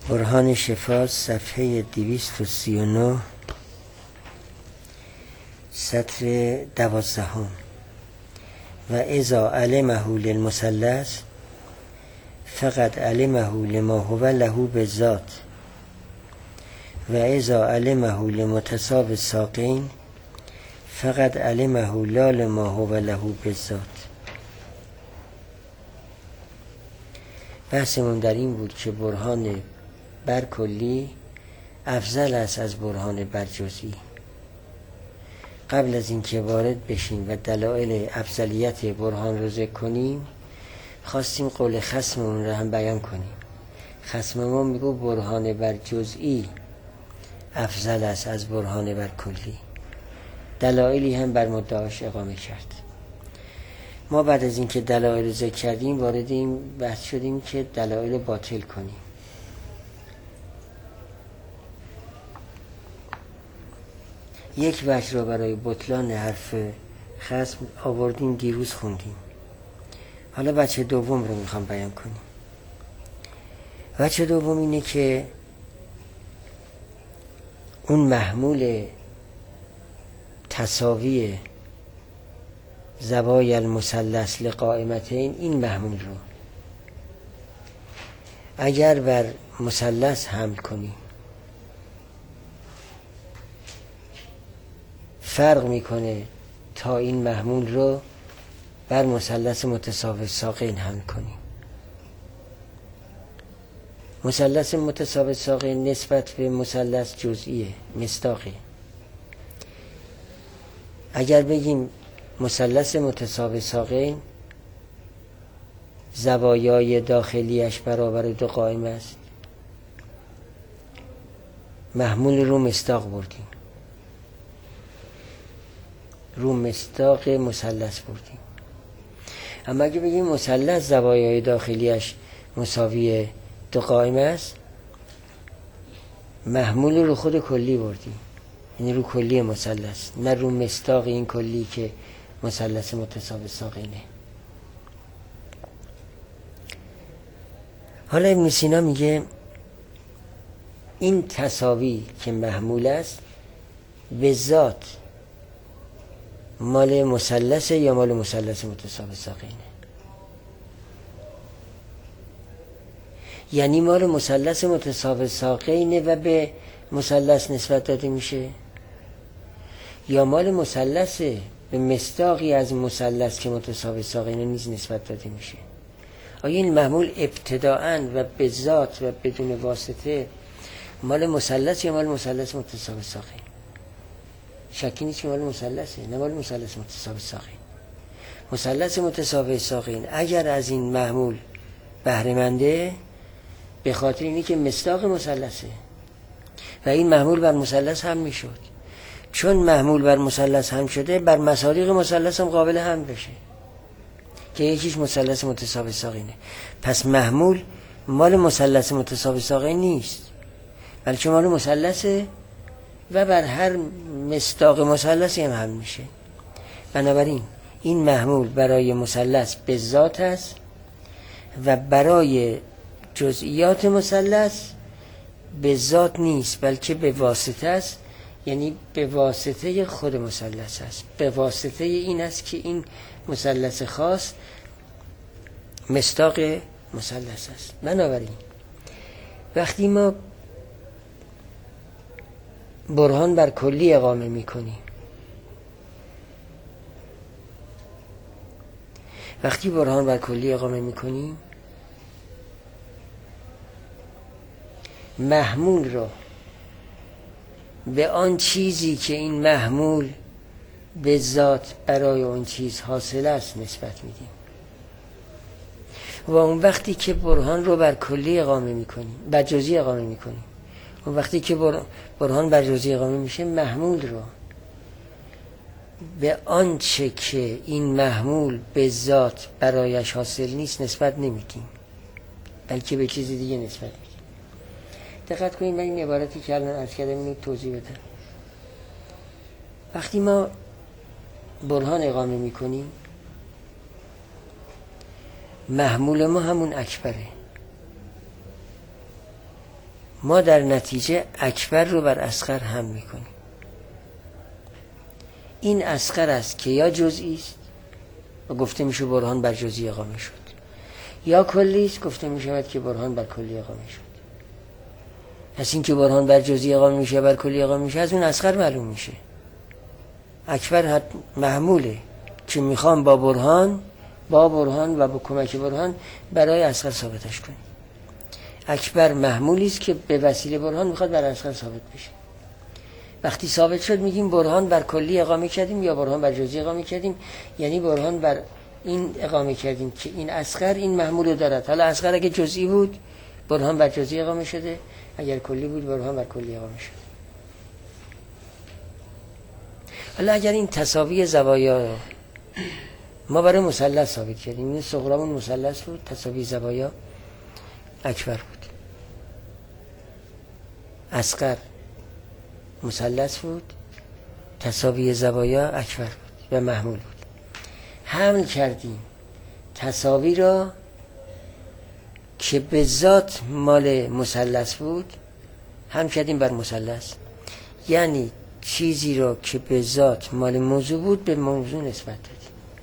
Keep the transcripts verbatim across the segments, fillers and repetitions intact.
برهان شفا صفحه دویست و سی و نه سطر دوازدهم. و اذا علمه للمثلث فقد علمه لما هو له بالذات و اذا علمه لمتساوی الساقین فقد علمه لا لما هو له بالذات. بحثمون در این بود که برهان بر کلی افضل است از برهان بر جزئی. قبل از اینکه وارد بشیم و دلایل افضلیت برهان رو ذکر کنیم، خواستیم قول خصممون رو هم بیان کنیم. خصم ما میگو برهان بر جزئی افضل است از برهان بر کلی. دلایلی هم بر مدعاش اقامه کرد. ما بعد از اینکه دلایل رو ذکر کردیم وارد این بحث شدیم که دلایل باطل کنیم. یک وجه را برای بطلان حرف خصم آوردیم، دیروز خوندیم. حالا وجه دوم رو میخوام بیان کنیم. وجه دوم اینه که اون محمول تساوی زوای المثلث لقائمتین، این محمول رو اگر بر مثلث حمل کنیم فرق میکنه تا این محمول رو بر مثلث متساوی ساقین حمل کنیم. مثلث متساوی ساقین نسبت به مثلث جزئیه، مصداقه. اگر بگیم مثلث متساوی ساقین زوایای داخلیش برابر دو قائم است، محمول رو مصداق بردیم، رو مصداق مثلث بردیم. اما اگه بگیم مثلث زوایای داخلیش مساوی دو قائم است، محمول رو خود کلی بردیم، یعنی رو کلی مثلث، نه رو مصداق این کلی که مثلث متساوی ساقینه. حالا ابن سینا میگه این تساوی که محمول است به ذات مال مثلث یا مال مثلث متساوی ساقینه. یعنی مال مثلث متساوی ساقینه و به مثلث نسبت داده میشه، یا مال مثلث به مصداقی از مثلث که متساوی ساقینه نیز نسبت داده میشه. آیا این محمول ابتداءً و به ذات و بدون واسطه مال مثلث یا مال مثلث متساوی ساقین؟ شکی نیست که مال مثلثه، نه مال مثلث متساوی ساقین. مثلث متساوی ساقین اگر از این محمول بهره منده به خاطر اینه که مصداق مثلثه و این محمول بر مثلث هم میشد. چون محمول بر مثلث هم شده، بر مصادیق مثلث هم قابل هم بشه که یکیش مثلث متساوی ساقینه. پس محمول مال مثلث متساوی ساقین نیست، بلکه مال مثلثه و بر هر مصداق مثلثی هم حمل میشه. بنابراین این محمول برای مثلث به ذات است و برای جزئیات مثلث به ذات نیست، بلکه به واسطه است. یعنی به واسطه خود مثلث است، به واسطه این است که این مثلث خاص مصداق مثلث است. بنابراین وقتی ما برهان بر کلی اقامه میکنیم، وقتی برهان بر کلی اقامه میکنیم محمول را به آن چیزی که این محمول به ذات برای اون چیز حاصل است نسبت میدیم. و اون وقتی که برهان رو بر کلی اقامه میکنیم، بر جزئی اقامه میکنیم، اون وقتی که برهان بر جزئی اقامه میشه، محمول رو به آنچه که این محمول به ذات برایش حاصل نیست نسبت نمیدیم، بلکه به چیزی دیگه نسبت میدیم. دقت کنید، من این عبارتی که الان عرض کردم اینو توضیح بدم. وقتی ما برهان اقامه میکنیم، محمول ما همون اکبره. ما در نتیجه اکبر رو بر اصغر هم میکنیم. این اصغر است که یا جزئی است و گفته میشه برهان بر جزئی اقامه شد، یا کلی است گفته میشه که برهان بر کلی اقامه شد. پس این که برهان بر جزئی اقامه میشه بر کلی اقامه میشه از اون اصغر معلوم میشه. اکبر محموله که میخوام با برهان با برهان و با کمک برهان برای اصغر ثابتش کنیم. اکبر محمولی است که به وسیله برهان میخواد بر اصغر ثابت بشه. وقتی ثابت شد میگیم برهان بر کلی اقامه کردیم یا برهان بر جزئی اقامه کردیم، یعنی برهان بر این اقامه کردیم که این اصغر این محمول رو دارد. حالا اصغر اگه جزئی بود برهان بر جزئی اقامه شده، اگر کلی بود برهان بر کلی اقامه شده. حالا اگر این تساوی زوایا ما برای مثلث ثابت کردیم، این صغرامون مثلث بود، تساوی زوایا اکبر بود، اصغر مثلث بود، تساوی زوایا اکبر بود و محمول بود. حمل کردیم تساوی را که به ذات مال مثلث بود هم کردیم بر مثلث، یعنی چیزی را که به ذات مال موضوع بود به موضوع نسبت دادیم.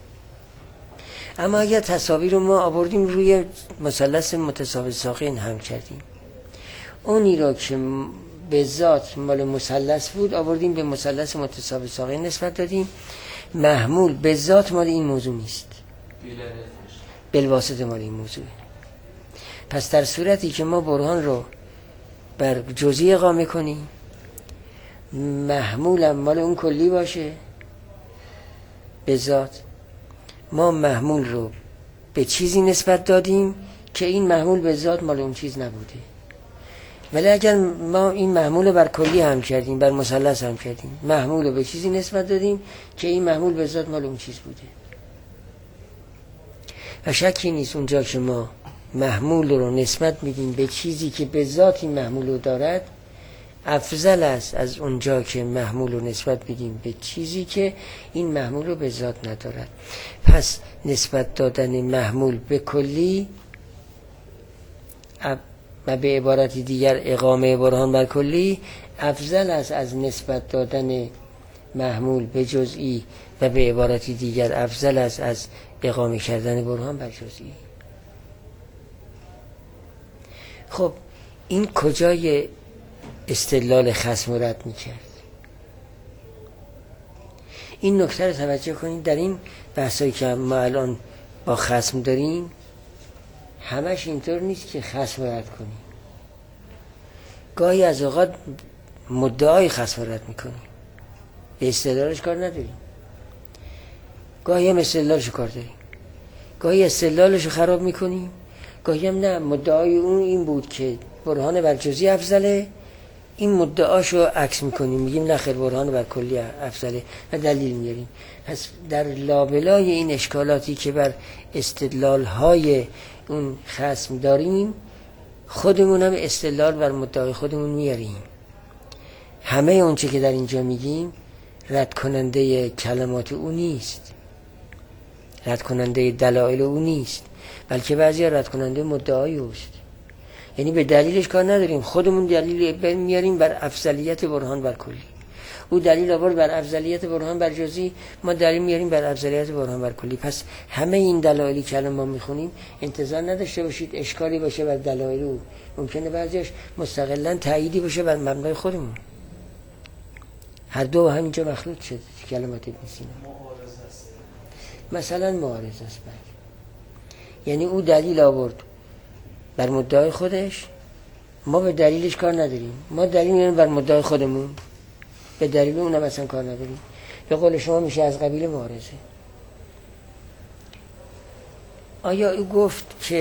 اما اگر تساوی رو ما آوردیم روی مثلث متساوی ساقین هم کردیم، اونی را که به ذات مال مثلث بود آوردیم به مثلث متساوی ساقین نسبت دادیم، محمول به ذات مال این موضوع نیست، بالواسطه مال این موضوع. پس در صورتی که ما برهان رو بر جزئی اقامه کنیم، محمول مال اون کلی باشه به ذات، ما محمول رو به چیزی نسبت دادیم که این محمول به ذات مال اون چیز نبوده. ولی اگر ما این محمول رو بر کلی هم کردیم، بر مثلث هم کردیم، محمول رو به چیزی نسبت دادیم که این محمول به ذات مال اون چیز بوده. و شکی نیست اونجا که ما محمول رو نسبت میدیم به چیزی که به ذات این محمول رو دارد، افضل است از اونجا که محمول رو نسبت میدیم به چیزی که این محمول رو به ذات ندارد. پس نسبت دادن محمول به کلی و به عبارتی دیگر اقامه برهان بر کلی افضل است از نسبت دادن محمول به جزئی و به عبارتی دیگر افضل است از اقامه کردن برهان بر جزئی. خب این کجای استدلال خصم رد میکرد؟ این نکته رو توجه کنید. در این بحثایی که ما الان با خصم داریم همش اینطور نیست که خصم رد کنیم. گاهی از اوقات مدعای خصم رد میکنیم، به استدلالش کار نداریم. گاهی هم استدلالش کار داریم، گاهی استدلالش رو خراب میکنیم، گاهی هم نه، مدعای اون این بود که برهان بر جزئی افضله، این مدعاشو عکس میکنیم، میگیم نه خیر برهان بر کلی افضله و دلیل میاریم. پس در لابلای این اشکالاتی که بر استدلال های اون خصم داریم، خودمون هم استدلال بر مدعای خودمون میاریم. همه اونچه که در اینجا میگیم رد کننده کلمات او نیست، رد کننده دلایل او نیست، بلکه بعضی رد کننده مدعای اوست. یعنی به دلیلش کار نداریم، خودمون دلیل میاریم بر افضلیت برهان بر کلی. او دلیل آورد بر افضلیت برهان بر جزئی، ما دلیل میاریم بر افضلیت برهان بر کلی. پس همه این دلایلی که الان ما میخونیم انتظار نداشته باشید اشکالی باشه بر دلایل او. ممکنه بعضیش مستقلاً تأییدی باشه بر مبنای خودمون. هر دو همینجا مخلوط شده کلمات ابن سینا. مثلا معارض است. یعنی او دلیل آورد بر مدعای خودش، ما به دلیلش کار نداریم، ما دلیل میاریم بر مدعای خودمون، به دلیل اونم اصلا کار نداریم. به قول شما میشه از قبیل معارضه. آیا او گفت که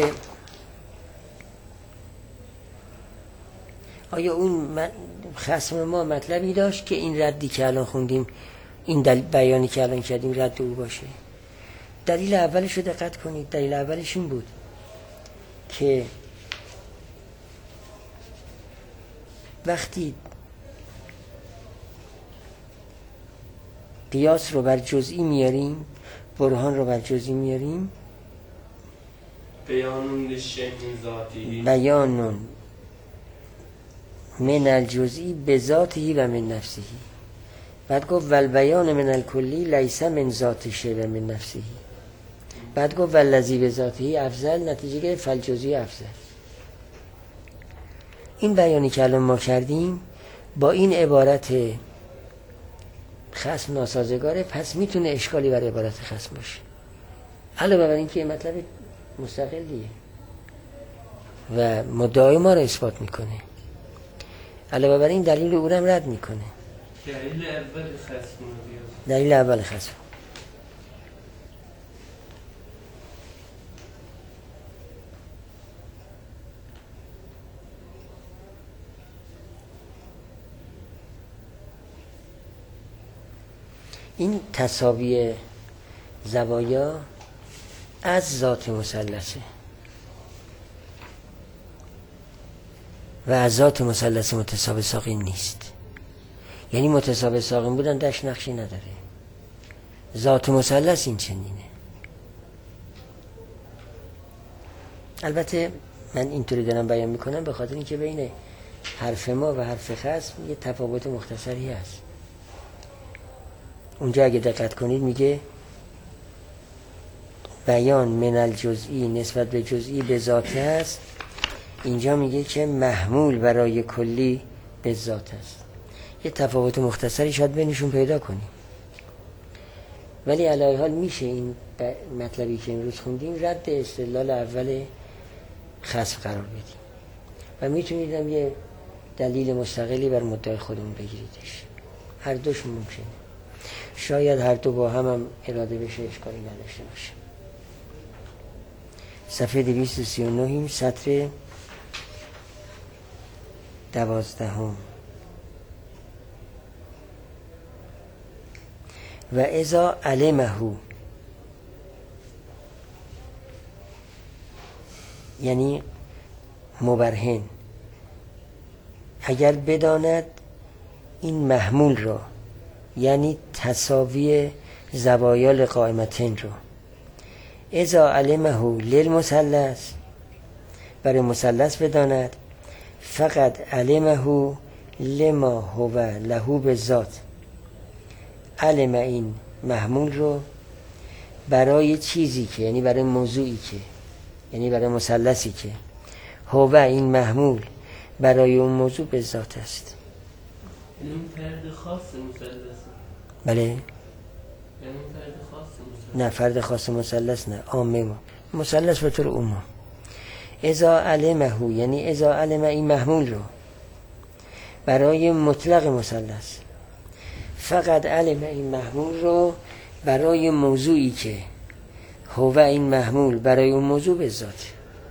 آیا اون خصم ما مطلبی داشت که این ردی که الان خوندیم، این دلیل بیانی که الان کردیم رد او باشه؟ دلیل اولش رو دقت کنید. دلیل اولش این بود که وقتی قیاس رو بر جزئی میاریم، برهان رو بر جزئی میاریم، بیانون للشیء ذاتی، بیانون من الجزئی به ذاته و من نفسه. بعد گفت والبیان من الکلی لیس من ذاته و من نفسه. بعد گفت والذی به ذاته افضل، نتیجه گرفت فالجزئی افضل. این بیانی که الان ما کردیم با این عبارت خصم ناسازگاره، پس میتونه اشکالی برای عبارت خصم باشه. علاوه بر این که مطلب مستقلیه و مدعای ما رو اثبات میکنه، علاوه بر این دلیل او رو هم رد میکنه. دلیل اول خصم دلیل اول خصم این تساوی زوایا از ذات مثلثه و از ذات مثلث متساوی ساقین نیست. یعنی متساوی ساقین بودن دش نقشی نداره، ذات مثلث این چنینه. البته من اینطوری دارم بیان میکنم به خاطر اینکه بین حرف ما و حرف خصم یه تفاوت مختصری هست. اونجا اگه دقت کنید میگه بیان من الجزئی نسبت به جزئی به ذات است، اینجا میگه که محمول برای کلی به ذات است. یه تفاوت مختصری شاید بینشون پیدا کنیم، ولی علیه حال میشه این مطلبی که امروز خوندیم رد استدلال اول خصم قرار بدیم و میتونید هم یه دلیل مستقلی بر مدعای خودمون بگیریدش. هر دوش ممکنه، شاید هر دو با هم هم اراده بشه اشکالی نداشته باشه. صفحه دویست و سی و نه سطر دوازدهم. و اذا علمه، یعنی مبرهن، اگر بداند این محمول را، یعنی تساوی زوایای قائمتین رو، اذا علمه للمثلث، برای مثلث بداند، فقط علمه لما هو له بالذات، علم این محمول رو برای چیزی که، یعنی برای موضوعی که، یعنی برای مثلثی که هو این محمول برای اون موضوع به ذات است. این فرد خاص مثلث. بله. یعنی فرد خاص مثلث. نه فرد خاص مثلث نه، عامه ما مثلث به طور عموم. اذا علمه، یعنی اذا علم این محمول رو برای مطلق مثلث، فقط علم این محمول رو برای موضوعی که هو این محمول برای اون موضوع به ذات.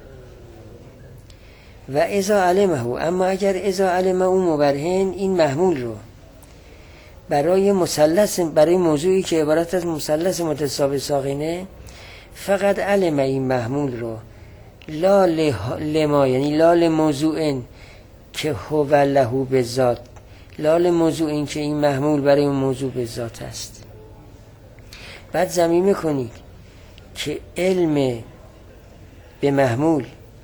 و اذا علمه، اما اگر اذا علمه اون مبرهن این محمول رو برای مثلث، برای موضوعی که عبارت از مثلث متساوی ساقینه، فقط علم این محمول رو لا لما، یعنی لا لموضوع که هو له به ذات، لا لموضوع این که این محمول برای اون موضوع به ذات است. بعد ضمیمه کنید که علم به محمول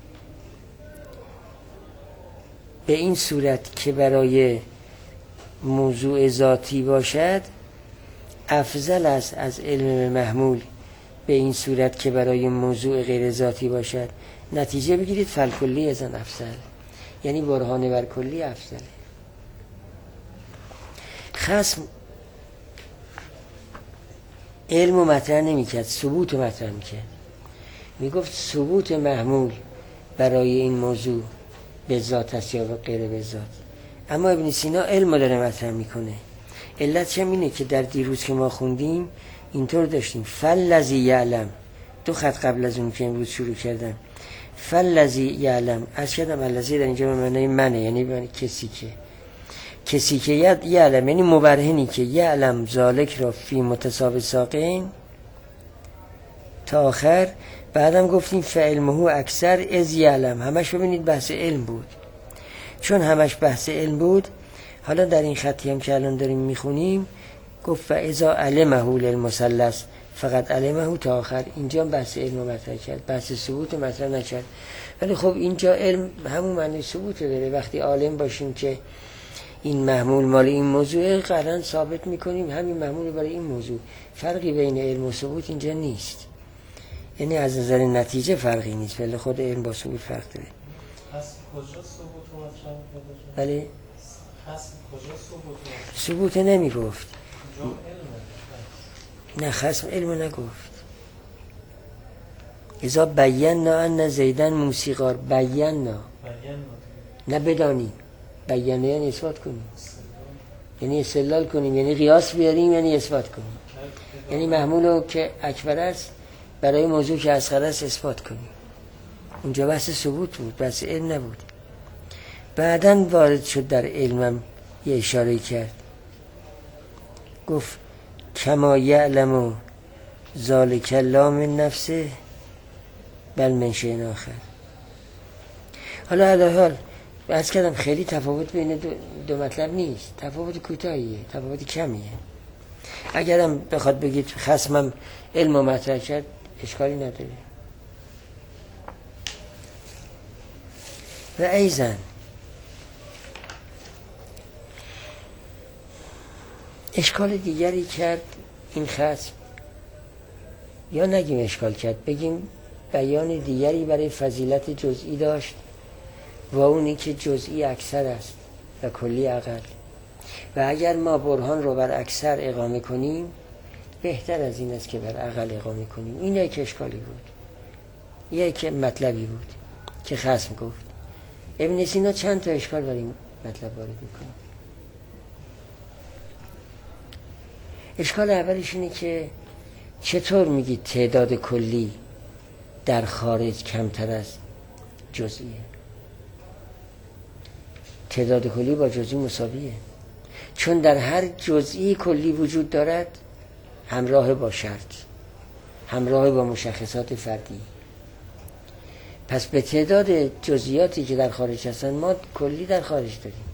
به این صورت که برای موضوع ذاتی باشد افضل است از علم به محمول به این صورت که برای موضوع غیر ذاتی باشد. نتیجه بگیرید فالکلی ازن افضل، یعنی برهان بر کلی افضله. خصم علم و مطرح نمی کرد، ثبوت و مطرح می کرد. می گفت ثبوت محمول برای این موضوع به ذات است یا غیر به ذات. اما ابن سینا علم داره مطرح میکنه. علتش هم اینه که در دیروز که ما خوندیم اینطور داشتیم فالذی یعلم، دو خط قبل از اون که امروز شروع کردم، فالذی یعلم، از کردم الذی در اینجا به معنی منه، یعنی به معنی کسی که، کسی که یعلم یعنی مبرهنی که یعلم ذالک را فی متساوی ساقین تا آخر. بعدم گفتیم فعلمه اکثر از یعلم، همش ببینید بحث علم بود. چون همش بحث علم بود، حالا در این خطی هم که الان داریم میخونیم گفت فاذا علمه للمثلث فقط علمه تا آخر. اینجا بحث علم رو مطرح کرد، بحث ثبوت مطرح نکرد ولی خب اینجا علم همون معنی ثبوت داره. وقتی عالم باشیم که این محمول مال این موضوع، قطعاً ثابت میکنیم همین محمول برای این موضوع. فرقی بین علم و ثبوت اینجا نیست، یعنی از نظر نتیجه فرقی نیست، ولی خود علم با ثبوت فرق داره. پس کجا ثبوت رو مطرح کرده؟ ولی پس کجا ثبوت رو؟ ثبوت نمیگفت. جو علمه. نه خصم علم نگفت. اذا بینا ان زیدن موسیقار، بینا بیان نه بدانی، بیانه یعنی اثبات کنیم، یعنی استدلال کنیم، یعنی قیاس بیاریم، یعنی اثبات کنیم. یعنی محمولو که اکبر است برای موضوع که اصغر است اثبات کنیم. اونجا بحث ثبوت بود، بحث علم نبود. بعداً وارد شد در علمم، یه اشاره کرد، گفت کما یعلم ذالک لا من نفسه بل من شیء آخر. حالا علی حال عرض کردم خیلی تفاوت بین دو, دو مطلب نیست، تفاوت کوتاهیه، تفاوت کمیه. اگرم بخواد بگید خصمم علم و مطرح کرد اشکالی نداره. و ایزن اشکال دیگری کرد این خصم، یا نگیم اشکال کرد، بگیم بیان دیگری برای فضیلت جزئی داشت، و اونی که جزئی اکثر است و کلی اقل. و اگر ما برهان رو بر اکثر اقامه کنیم بهتر از این است که بر اقل اقامه کنیم. این یک اشکالی بود، یک مطلبی بود که خصم گفت. ابن سینا چند تا اشکال برای این مطلب وارد میکنه. اشکال اولش اینه که چطور میگید تعداد کلی در خارج کمتر از جزئیه؟ تعداد کلی با جزئی مساویه، چون در هر جزئی کلی وجود دارد همراه با شرط، همراه با مشخصات فردی. پس به تعداد جزئیاتی که در خارج هستن ما کلی در خارج داریم،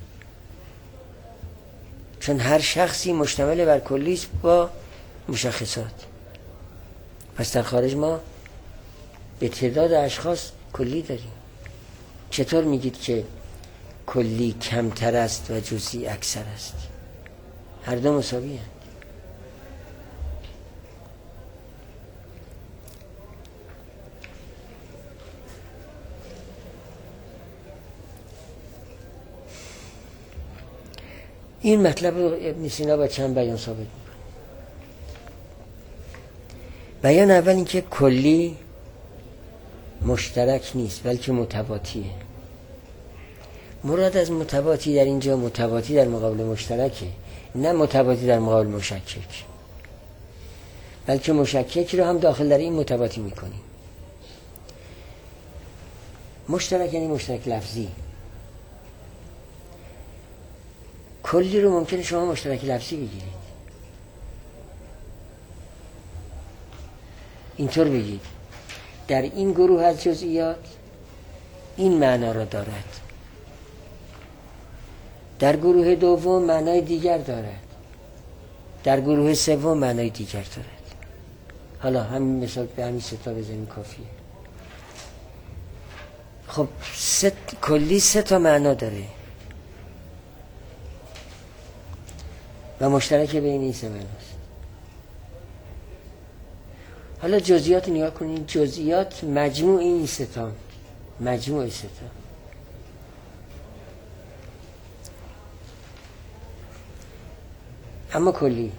چون هر شخصی مشتمل بر کلی است با مشخصات. پس در خارج ما به تعداد اشخاص کلی داریم. چطور میگید که کلی کمتر است و جزئی اکثر است؟ هر دو مساوی هستند. این مطلب رو ابن سینا با چند بیان ثابت می‌کنه. بیان اول این که کلی مشترک نیست بلکه متباتیه. مراد از متباتی در اینجا متباتی در مقابل مشترکه، نه متباتی در مقابل مشکک، بلکه مشکک رو هم داخل در این متباتی میکنیم. مشترک یعنی مشترک لفظی. کلی رو ممکنه شما مشترک لفظی بگیرید، اینطور بگید در این گروه از جزئیات این معنا را دارد، در گروه دوم معنای دیگر دارد، در گروه سوم معنای دیگر دارد. حالا همین مثال به همین سه تا بزنیم کافیه. خب ست کلی سه تا معنا داره و مشترک بین این سه معناست. حالا جزئیات نگاه کنید، جزئیات مجموع این سه تا، مجموع سه تا. اما کلی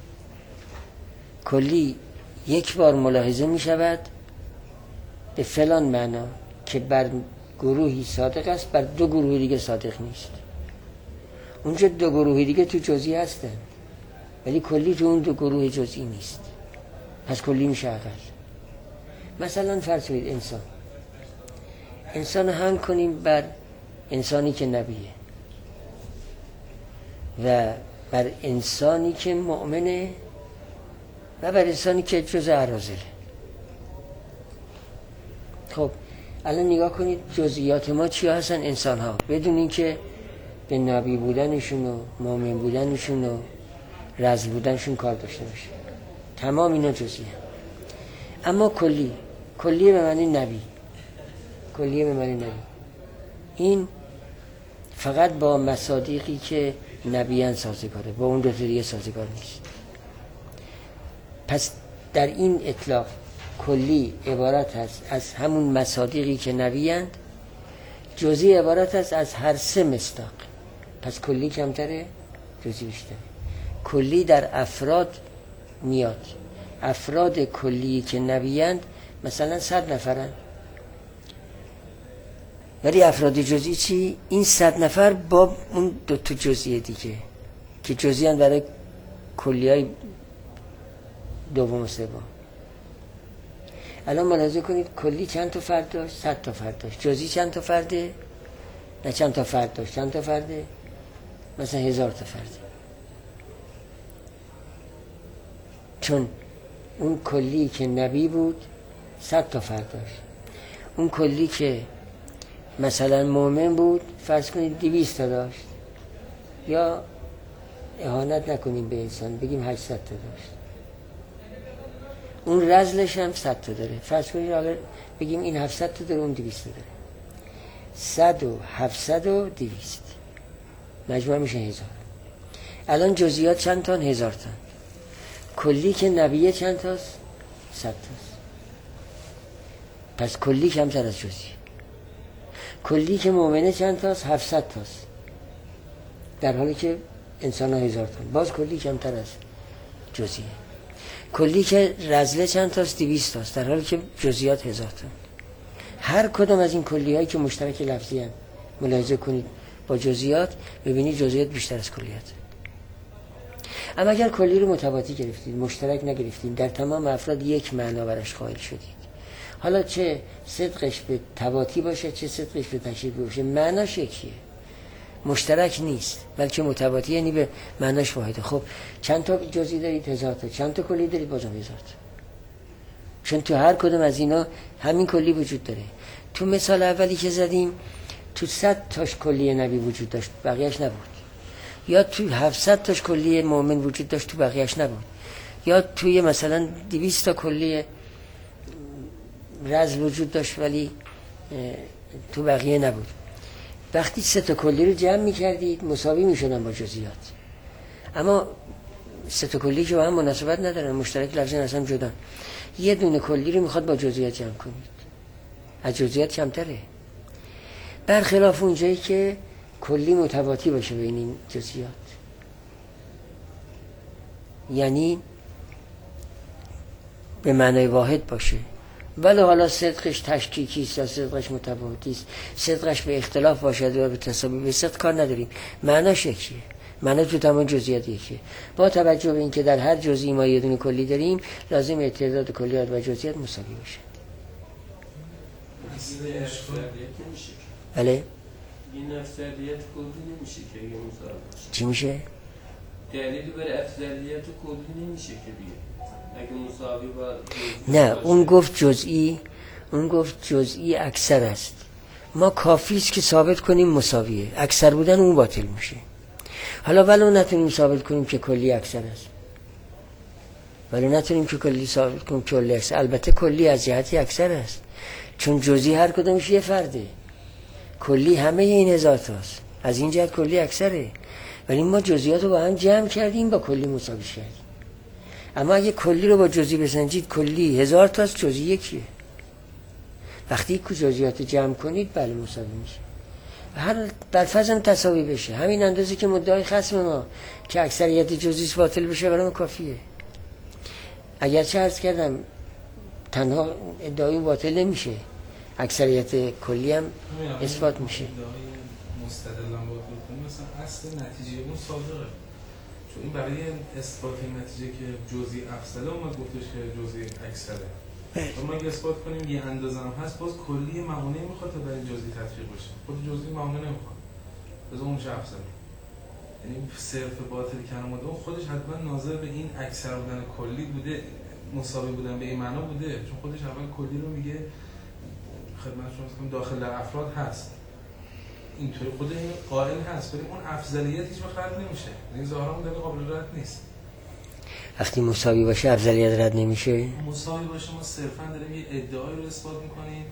کلی یک بار ملاحظه می شود به فلان معنا که بر گروهی صادق است، بر دو گروه دیگه صادق نیست. اونجا دو گروه دیگه تو جزئی هستن ولی کلی تو اون دو گروه جزئی نیست، پس کلی میشه اقل. مثلا فرض کنید انسان انسان هم کنیم بر انسانی که نبیه و بر انسانی که مؤمنه و بر انسانی که جز اراذله. خب الان نگاه کنید جزئیات ما چی هستن؟ انسان ها، بدون این که به نبی بودنشون و مؤمن بودنشون و رذل بودنشون کار داشته باشه، تمام اینا جزئی هم. اما کلی کلی به معنی نبی، کلیه به معنی نبی. این فقط با مصادیقی که نبیان سازگاره، با اون دو تا دیگه سازگار نیست. پس در این اطلاق کلی عبارت است از همون مصادیقی که نبیند، جزئی عبارت است از هر سه مصداق. پس کلی کمتره، جزئی بیشتره. کلی در افراد میاد، افراد کلی که نبیند مثلا صد نفرن، ولی افراد جزئی چی؟ این صد نفر با اون دو تا جزئی دیگه که جزئی هم برای کلیای دوم و سوم. الان ملاحظه کنید کلی چند تا فرد داشت؟ صد تا فرد داشت. جزئی چند تا فرده؟ نه چند تا فرد داشت، چند تا فرده؟ مثلا هزار تا فرده. چون اون کلی که نبی بود صد تا فرد داشت، اون کلی که مثلا مؤمن بود فرض کنید دویست تا داشت، یا اهانت نکنیم به انسان بگیم هشتصد تا داشت. اون رذلش هم صد تا داره، فرض کنید اگر بگیم این هفتصد تا داره اون دویست تا داره، صد و هفتصد و دویست مجموع میشه هزار. الان جزئیات چند تا؟ هزار تا. کلی که نبیه چند تاست؟ صد تاست. پس کلی کمتر از جزئی. کلی که مؤمنه چند تاست؟ هفتصد تاست، در حالی که انسان ها هزار تا. باز کلی کمتر از جزئیه. کلی که رذله چند تاست؟ دویست تاست، در حالی که جزئیات هزار تا. هر کدام از این کلی هایی که مشترک لفظی هستند ملاحظه کنید با جزئیات، ببینید جزئیات بیشتر از کلیات. اما اگر کلی رو متواتی گرفتید، مشترک نگرفتید، در تمام افراد یک معنا براش قائل شدید، حالا چه صدقش به تواتی باشه چه صدقش به تشریف باشه، معناش یکیه، مشترک نیست بلکه متواتی، یعنی به معناش واحده. خب چند تا جزئی دارید؟ هزار تا. چند تا کلی دارید؟ بازم هزار تا. چون تو هر کدوم از اینا همین کلی وجود داره. تو مثال اولی که زدیم تو صد تاش کلی نبی وجود داشت، بقیهش نبود. یا تو هفتصد تاش کلی مؤمن وجود داشت، تو بقیهش نبود. یا توی مثلا دویست تا کلی رذل وجود داشت ولی تو بقیه نبود. وقتی سه تا کلی رو جمع می‌کردید مساوی می‌شدن با جزئیات. اما سه تا کلی که با هم مناسبت ندارن، مشترک لفظی اصلا جدا. یه دونه کلی رو میخواد با جزئیات جمع کنید، از جزئیات کمتره. برخلاف اونجایی که کلی متواتی باشه بین این جزئیات، یعنی به معنای واحد باشه، ولی حالا صدقش تشکیکی است یا صدقش متواتی است، صدقش به اختلاف باشد یا به تساوی به صدق کار نداریم، معناش یکیه، معنی تو تمام جزئیات یکیه. با توجه به اینکه در هر جزئی ما یه دونه کلی داریم، لازم تعداد کلیات و جزئیات مساوی باشه. بله؟ این افضلیت کلی نمیشه که اگه مساوی باشه. چی میشه؟ دلیلی برای افضلیت کلی نمیشه که بیه اگه مساوی با نه، اون گفت جزئی، اون گفت جزئی اکثر است. ما کافی است که ثابت کنیم مساویه، اکثر بودن اون باطل میشه. حالا ولو نتونیم ثابت کنیم که کلی اکثر است، ولی نتونیم که کلی ثابت کنیم که کلی اکثر، البته کلی از جهتی اکثر است، چون جزئی هر کدومش یه فرده، کلی همه این هزار تاست، از این جهت کلی اکثره. ولی ما جزئیات رو با هم جمع کردیم با کلی مساوی کردیم. اما اگه کلی رو با جزئی بسنجید، کلی هزار تاست، جزئی یکیه. وقتی که جزئیات جمع کنید بله مساوی میشه، هر برفرض هم تساوی بشه، همین اندازه که مدعای خصم ما که اکثریت جزئیش باطل بشه برای ما کافیه. اگر چه عرض کردم تنها ادعای باطل نمیشه، اکثریت کلی هم اثبات میشه. مستدلم باطل کنیم مثلا اصل نتیجه اون صادقه، چون این برای اثبات این نتیجه که جزئی افضله اومد گفتش که جزئی اکثره. و ما اگه اثبات کنیم یه اندازه هم هست، باز کلی معونه میخواد تا برای جزئی تطبیق بشه، خود جزئی معونه نمیخواد، باز اون میشه افضله. یعنی صرف باطل کلام اون خودش حتما ناظر به این اکثر بودن کلی بوده، مساوی بودن به این معنا بوده، چون خودش اول کلی رو میگه خدمت شما میگم داخل در افراد هست، اینطوری خود این قائل هست، ولی اون افضلیت هیچ وقت رد نمیشه، این ظاهرا اون قابل رد نیست. وقتی مساوی باشه افضلیت رد نمیشه. مساوی باشه ما صرفا داریم یه ادعایی رو اثبات میکنیم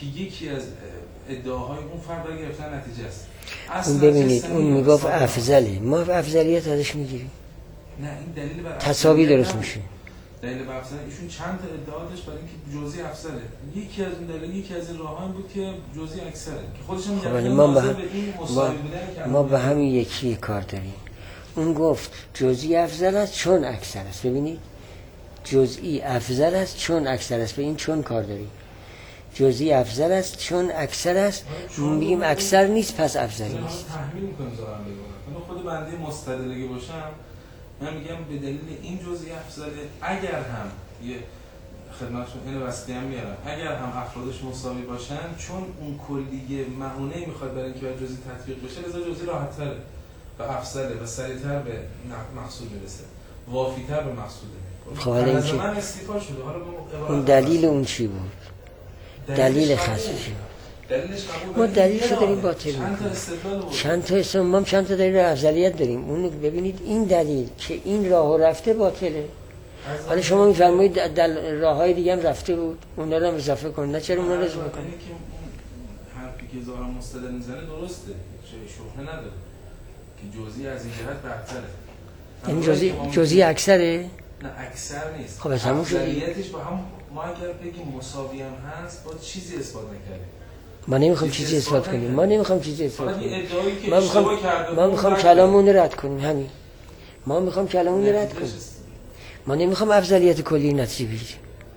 که یکی از ادعاهای اون فرد برای گرفتن نتیجه است. اون ببینید اون میگفت افضله، ما افضلیت ازش میگیریم. نه این دلیل بر تصاوی درست میشه. دلیل بر افضل ایشون چند تا ادعا داشت برای اینکه جزئی افضله. یکی از اون دلیل یکی از این راه‌ها بود که جزئی اکثره که خودش هم خب ما به هم ما, ما به همین یکی کار داریم. اون گفت جزئی افضل است چون اکثر است. ببینید جزئی افضل است چون اکثر است، به این چون کار داریم. جزئی افضل است چون اکثر است، میگیم اکثر نیست پس افضل نیست. تحمیل می‌کنم زارم بگم. من خود بنده مستدلگی باشم من میگم به دلیل این جزئی افضله، اگر هم یه خدمتشون اینو واسطه هم میارم، اگر هم افرادش مساوی باشن چون اون کلیه معونه میخواد برای اینکه بر جزئی تطبیق بشه لذا جزئی راحت‌تره و افضله و سریع‌تر به مقصود میرسه، وافی‌تر به مقصوده. خب حالا این چی؟ من استیفا شده. حالا اون دلیل اون چی بود؟ دلیل خاصی ما دلیلشو داریم باطل میکنیم. چند تا استدلال ما چند تا دلیل افضلیت داریم. اون ببینید این دلیل که این راهو رفته باطله. حالا شما میفرمایید دل راههای دیگه هم رفته بود اونا رو هم اضافه کنید، نه چرا اونا رو اضافه کنید؟ حرفی که زارا مستدل میزنه درسته، چه شبهه نداره که جزئی از این جهت برتره. این جزئی جزئی اکثره؟ نه اکثر نیست. خب از همون افضلیتش با هم ما اگر بگیم مساوی هم هست با چیزی اثبات نکردیم. ما نمیخوام چیزی اثبات کنیم. ما نمیخوام چیزی اثبات کنیم. ما میخوام ما میخوام کلامون رو رد کنیم همین. ما میخوام کلامون رو رد کنیم. ما نمیخوام افضلیت کلی نتیجه بگیریم.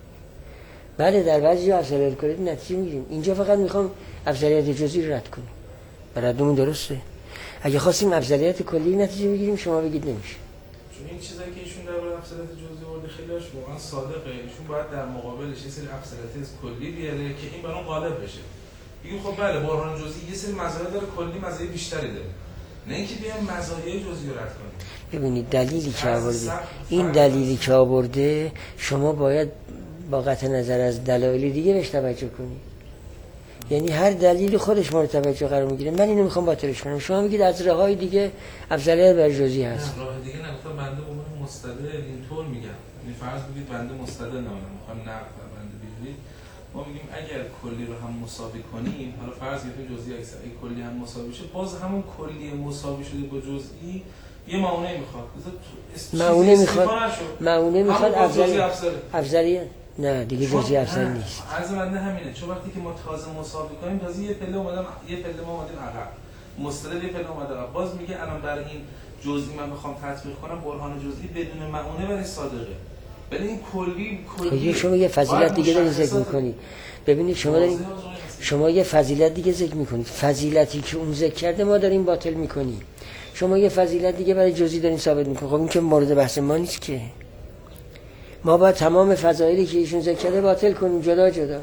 بله در بعضی جا افضلیت کلی نتیجه میگیریم. اینجا فقط میخوام افضلیت جزئی رو رد کنیم. ردمون درسته. اگه خواستیم افضلیت کلی نتیجه بگیریم شما بگید نمیشه. چون این چیزایی که ایشون درباره افضلیت جزئی ورده خیلیش واقعا صادقه. ایشون باید در مقابلش یه سری افضلیت کلی بیاره که این برام غالب بشه. بگیم خب بله برهان جزئی یه سری مزایا داره کلی مزایای بیشتری داره. نه اینکه بیایم مزایای جزئی رو رد کنیم. ببینید دلیلی که آورده این دلیلی که آورده شما باید با قطع نظر از دلایل دیگه بهش توجه کنید. یعنی هر دلیل خودش مورد توجه قرار میگیره. من اینو میخوام باطلش کنم. شما میگید از راههای دیگه افضلیت بر جزئی هست. نه راه دیگه نگفتم بنده عموم مستدل اینطور میگم. یعنی فرض بگید بنده مستدل نمونم میخوام نقد بنده بگید ما میگیم اگر کلی رو هم مساوی کنیم، حالا فرض کنید جزئی اکثر این کلی هم مساوی شه، باز همون کلی مساوی شده با جزئی یه معونه میخواد. معونه میخواد. معونه میخواد افضل افضلیت. نه دیگه جزئی افضل نیست. عرض بنده همینه. چون وقتی که ما تازه مساوی کنیم تازه یه پله اومدم یه پله ما اومدیم عقب. مستدل یه پله اومده عقب. باز میگه الان برای این جزئی من بخوام تطبیق کنم برهان جزئی بدون معونه برای صادقه. ولی این کلی کلی شما یه فضیلت دیگه دارید ذکر می‌کنید. ببینید شما دارید شما یه فضیلت دیگه ذکر می‌کنید. فضیلتی که اون ذکر کرده ما داریم باطل می‌کنیم. شما یه فضیلت دیگه برای جزئی دارین ثابت می‌کنید. خب این که مورد بحث ما نیست که. ما باید تمام فضایلی که ایشون ذکر کرده باطل کنیم جدا جدا.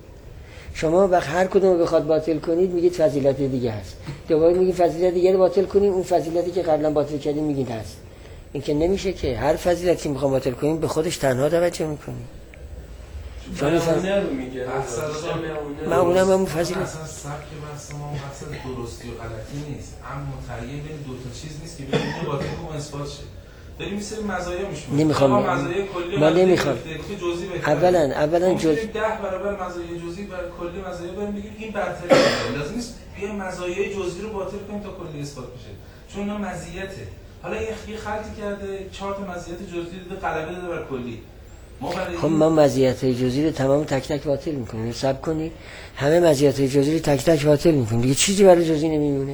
شما وقت هر کدوم رو بخواد باطل کنید میگید فضیلت دیگه هست. دوباره میگید فضیلت دیگه رو باطل کنیم، اون فضیلتی که قبلا باطل کردیم میگید هست. این که نمیشه که هر فضیلتی میخوام باطل کنیم به خودش تنها توجه میکنیم. شما معونه رو میگه. معونه هم فضیلت. اصلا سبک بحث ما بحث درستی و غلطی نیست. اما تعیین بین دو تا چیز نیست که ببینید باطل کنه اثبات شه. داریم این سری مزایا میشمونه. نمیخوام ما نمیخوام اولا اولا جز ده برابر مزایای جزئی برای کلی مزایا بریم بگیم این برتری لازم نیست بیا مزایای جزئی رو باطل کنیم تا کلی اثبات بشه چون اون مزیته. حالا یه خلطی کرده چهار تا مزیت جزئی داده غلبه داده بر کلی. ما برای خب ما مزیت‌های جزئی رو تمام تک تک باطل می‌کنیم. حساب کنید همه مزیت‌های جزئی رو تک تک باطل می‌کنیم. دیگه چیزی برای جزئی نمیمونه.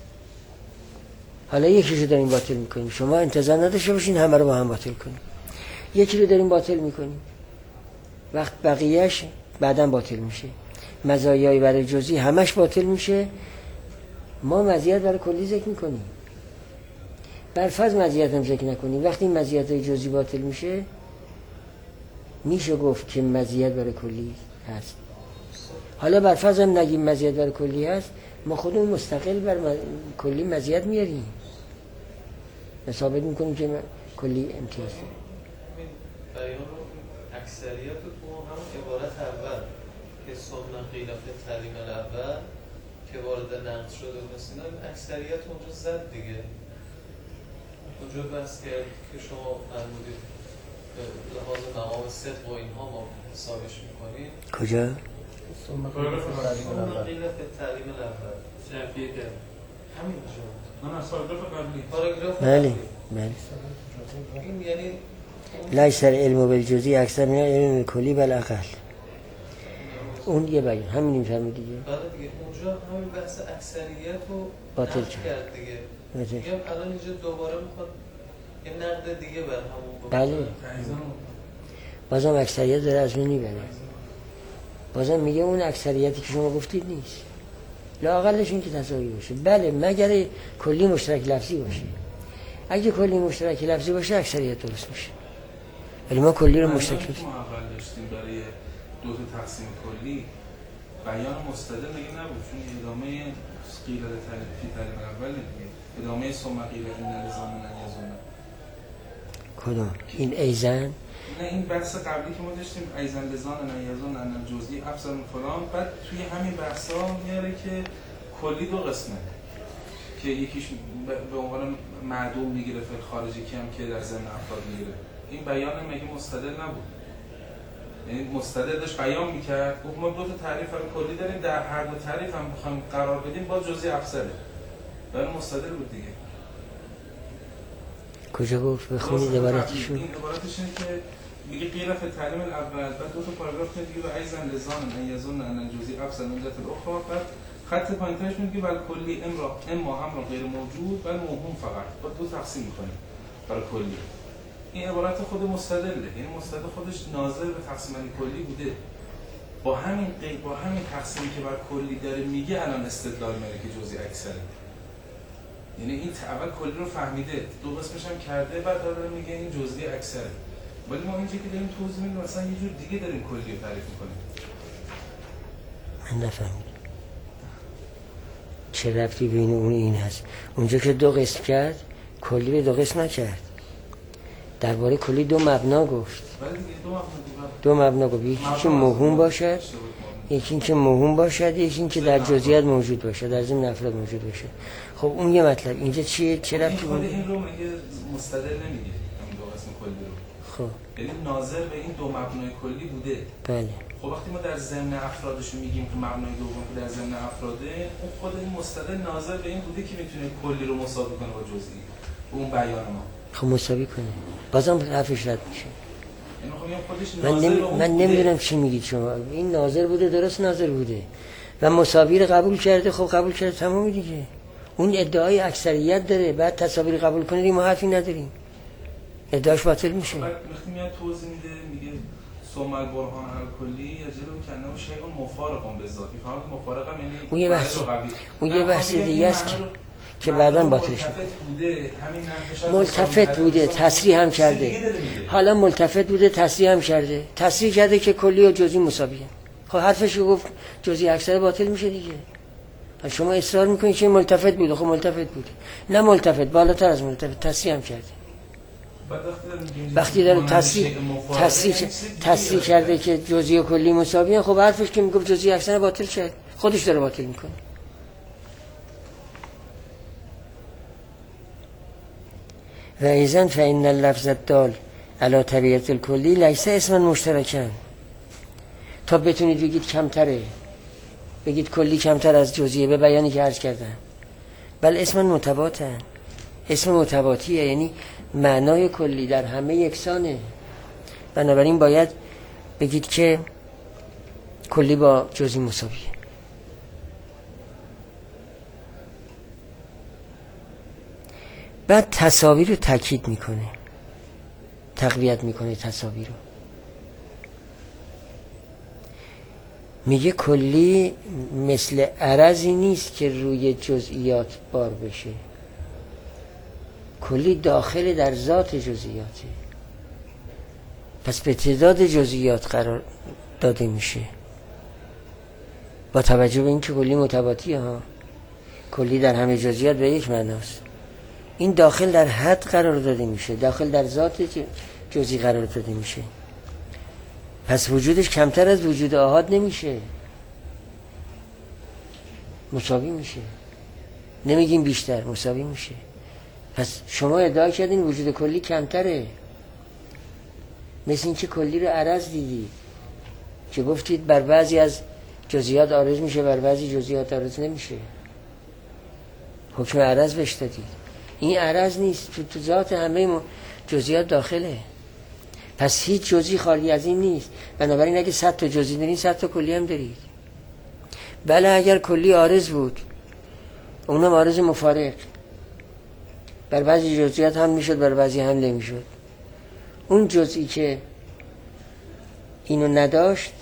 حالا یکیشو داریم باطل میکنیم. شما انتظار نداشته باشین همه رو با هم باطل کنیم. یکی رو داریم باطل میکنیم. وقت بقیهش بعداً باطل میشه. مزایای برای جزئی همش باطل میشه. ما مزیت برای کلی ذکر میکنیم. بر فرض مزیت هم ذکر نکنیم. وقتی مزیت‌های جزئی باطل میشه میشه گفت که مزیت برای کلی هست. حالا بر فرض هم نگیم مزیت برای کلی هست، ما خودمون مستقل بر مز... کلی مزیت میاریم. ثابت میکنیم که کلی امتیاز داره. بیان رو اکثریت رو تو همون عبارت اول که ثم قیل فی التحریم الاول که وارد نقد شده مثلا اکثریت اونجا زد دیگه. اونجا بس کرد که شما فرمودید لحاظ مقام صدق و اینها ما حسابش میکنیم. کجا؟ ثم قیل فی التعلیم الاول صفحه ده همینجا. نه نه پاراگراف قبلی. پاراگراف بله قبلی. بله این یعنی لیس العلم بالجزئی اکثر من العلم کلی بل اقل. اون یه بیان همین میفهمی دیگه. بله دیگه اونجا همین بحث اکثریت رو باطل نقد کرد. کرد دیگه. باطل. میگم الان اینجا دوباره میخواد یه نقد دیگه بر همون بکنه. بله بازم اکثریت داره از من میبره. بازم میگه اون اکثریتی که شما گفتید نیست، لااقلش این که تساوی باشه. بله مگر کلی مشترک لفظی باشه. اگه کلی مشترک لفظی باشه اکثریت درست میشه، ولی ما کلی رو مشترک لفظی ما اول داشتیم برای دو تا تقسیم کلی بیان مستدل نگه نبود، چون ادامه قیل فی تعلیم الاول دیگه، ادامه ثم قیل ان لزان ان یزون. کدوم این ایزن؟ نه این بحث قبلی که ما داشتیم ایزن لزان ان یزون ان جزئی افضل فلان، بعد توی همین بحثا میاره که کلی دو قسمه که یکیش به عنوان معدوم میگیره فی خارجی کم که در ضمن افراد میگیره. این بیان مگه مستدل نبود؟ یعنی مستدل داشت بیان میکرد گفت ما دو تا تعریف کلی داریم، در هر دو تعریف هم بخوایم قرار بدیم با جزئی افضله. بیان مستدل بود دیگه. کجا گفت بخونید عبارتشون؟ این عبارتش اینه که میگه قیل فی تعلیم الاول، بعد دو تا پاراگراف دیگه و ایزن لزان ان یظن ان جزئی افضل من ذات الاخرى، بعد خط پایینترش میگه بل کلی امرا اما هم را غیر موجود بل موهوم فقط، با دو تقسیم میکنه برای کلی. این عبارت خود مستدله، یعنی مستدل خودش ناظر به تقسیم کلی بوده. با همین قید با همین تقسیمی که بر کلی داره میگه الان استدلال میاره که جزئی اکثره. یعنی این اول کلی رو فهمیده، دو قسمش هم کرده، بعد داره میگه این جزئی اکثره. ولی ما اینجا که داریم توضیح میدیم مثلا یه جور دیگه داریم کلی رو تعریف میکنیم. من نفهمیدم چه ربطی بین اون این هست. اونجا که دو قسم کرد کلی به دو قسم نکرد، درباره کلی دو مبنا گفت. دو مبنا گفت، یکی که موهوم باشد، یکی که موهوم باشد، یکی که در جزئیات موجود باشد، در ضمن افراد موجود باشد. خب اون یه مطلب. اینجا چیه؟ چه ربطی بود؟ این رو میگه مستدل نمیگه همین دو قسم کلی رو. خب یعنی ناظر به این دو مبنای کلی بوده. بله. خب وقتی ما در ضمن افرادش میگیم که مبنای دوم که در ضمن افراده، اون خود این مستدل ناظر به این بوده که میتونه کلی رو مساوی کنه با جزئی. اون بیان ما. خب مساوی کنه. بازم حرفش رد میشه. یعنی خب خودش من نمی... من نمیدونم چی میگید شما. این ناظر بوده، درست ناظر بوده و مساوی رو قبول کرده. خب قبول کرده تمام دیگه. اون ادعای اکثریت داره، بعد تصاویر قبول کنید ما حرفی نداریم، ادعاش باطل میشه. بعد وقتی میاد توضیح میده میگه ثم البرهان الکلی یجلو کنه شیء مفارق بالذات. فهمت مفارق هم یعنی اون یه بحث اون یه بحث دیگه است که که بعداً باطلش بوده. ملتفت بوده، تصریح هم کرده. حالا ملتفت بوده، تصریح هم کرده. تصریح کرده که کلی و جزئی مساویه. خب حرفش رو گفت جزئی اکثر باطل میشه دیگه. شما اصرار میکنید که ملتفت بوده. خب ملتفت بوده، نه ملتفت، بالاتر از ملتفت تصریح هم کرده. وقتی داره تصریح تصریح تصریح کرده که جزئی و کلی مساویه، خب حرفش که میگه جزئی اکثر باطل کرد، خودش داره باطل میکنه. و ایزن فإن اللفظ الدال علی طبیعت الکلی لیس اسما مشترکا. تا بتونید بگید کمتره، بگید کلی کمتر از جزئیه به بیانی که عرض کردم، بل اسم متباتن، اسم متباتیه، یعنی معنای کلی در همه یکسانه. بنابراین باید بگید که کلی با جزئی مساویه. بعد تساوی رو تاکید میکنه، تقویت میکنه تساوی رو. میگه کلی مثل عرضی نیست که روی جزئیات بار بشه، کلی داخل در ذات جزئیاته، پس به تعداد جزئیات قرار داده میشه. با توجه به اینکه کلی متباطیه ها، کلی در همه جزئیات به یک معناست. این داخل در حد قرار داده میشه، داخل در ذات جزئی قرار داده میشه، پس وجودش کمتر از وجود آحاد نمیشه، مساوی میشه. نمیگیم بیشتر، مساوی میشه. پس شما ادعا کردین وجود کلی کمتره، مثل این که کلی رو عرض دیدید که گفتید بر بعضی از جزئیات عارض میشه، بر بعضی جزئیات عارض نمیشه. حکم عرض بهش دادی. این عرض نیست، تو, تو ذات همه جزئیات داخله. پس هیچ جزئی خالی از این نیست. بنابراین اگه صد تا جزئی دارید صد تا کلی هم دارید. بله اگر کلی عارض بود، اونم عارض مفارق، بر بعضی جزئیات هم میشد، بر بعضی هم نمیشد. اون جزئی که اینو نداشت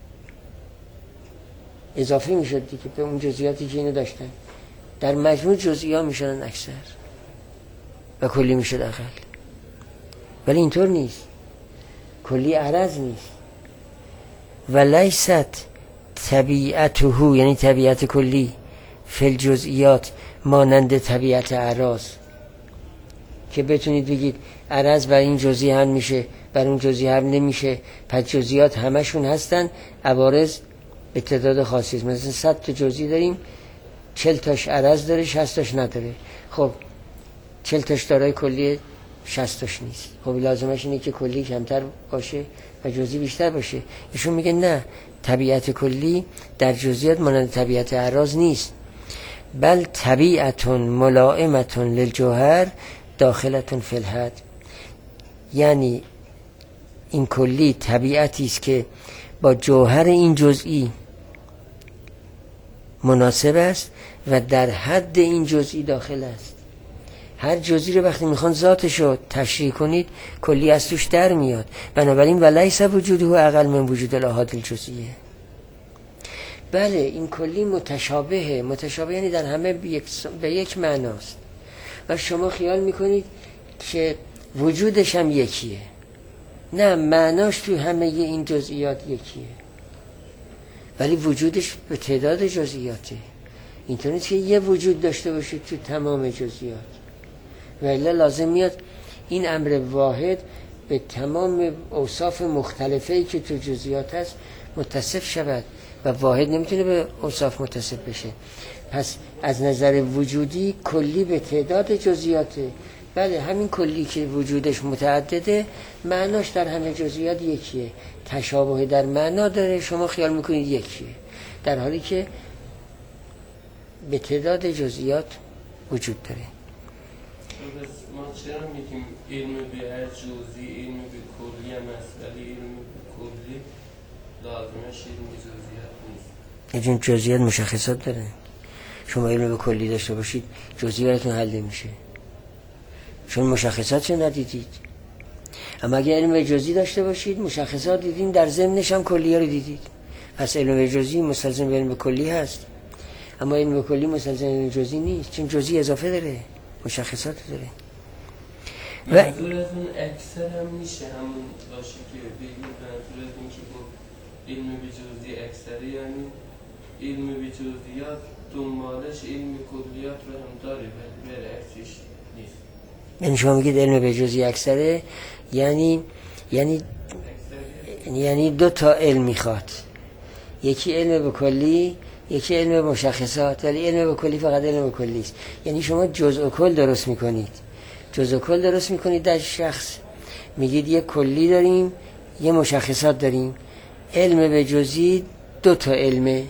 اضافه میشد دیگه به اون جزئیاتی که اینو داشتن. در مجموع جزئی ها میشدن اکثر و کلی میشد اقل. ولی اینطور نیست. کلی عرض نیست. و لیست طبیعته، یعنی طبیعت کلی، فی الجزئیات مانند طبیعت اعراض، که بتونید بگید عرض بر این جزئی هم میشه، بر اون جزئی هم نمیشه. پس جزئیات همشون هستن، عوارض به تعداد خاصی است. مثلا صد تا جزئی داریم، چهل تاش عرض داره، شصت تاش نداره. خب چهل تاش دارای کلی، شصت تاش نیست. خب لازمش اینه که کلی کمتر باشه و جزئی بیشتر باشه. ایشون میگه نه، طبیعت کلی در جزئیات مانند طبیعت اعراض نیست، بل طبیعت ملائمت للجوهر داخلت فی الحد. یعنی این کلی طبیعتی است که با جوهر این جزئی مناسب است و در حد این جزئی داخل است. هر جزئی رو وقتی میخوان ذاتش رو تشریح کنید کلی از توش در میاد. بنابراین ولیس وجوده اقل من وجود الاحاد الجزئیه. بله این کلی متشابهه. متشابه یعنی در همه به یک, به یک معناست و شما خیال میکنید که وجودش هم یکیه. نه، معناش تو همه این جزئیات یکیه، ولی وجودش به تعداد جزئیاته. اینطور نیست که یه وجود داشته باشید تو تمام جزئیات، ولی لازم میاد این امر واحد به تمام اوصاف مختلفه‌ای که تو جزئیات هست متصف شود و واحد نمیتونه به اوصاف متصف بشه. پس از نظر وجودی کلی به تعداد جزئیاته. بله همین کلی که وجودش متعدده معناش در همه جزئیات یکیه، تشابه در معنا داره، شما خیال میکنید یکیه، در حالی که به تعداد جزئیات وجود داره. ما چرا میگیم علم به هر جزئی علم به کلی هم هست، ولی علم به کلی لازمش علم به جزئیات نیست؟ یه جون جزئیات مشخصات داره. شما علم به کلی داشته باشید جزئیاتتون حل نمیشه، چون مشخصات رو ندیدید. اما اگه علم به جزئی داشته باشید مشخصات دیدین، در ضمنش هم کلیه رو دیدید. پس علم به جزئی مستلزم به علم به کلی هست، اما علم به کلی مستلزم به علم به جزئی نیست، چون جزئی اضافه داره، مشخصات داره. و منظور از اون اکثر هم میشه همون باشه که بگید منظور از این که با علم به جزئی اکثری، یعنی علم به جزئیات دنبالش علم به کلیات رو هم داره ولی برعکسش نیست. یعنی شما میگید علم به جزئی اکثره، یعنی یعنی یعنی دو تا علم میخواد، یکی علم به کلی، یکی علم به مشخصات، ولی علم به کلی فقط علم به کلی است. یعنی شما جزء و کل درست میکنید، جزء و کل درست میکنید در شخص، میگید یه کلی داریم یه مشخصات داریم. علم به جزئی دو تا علمه،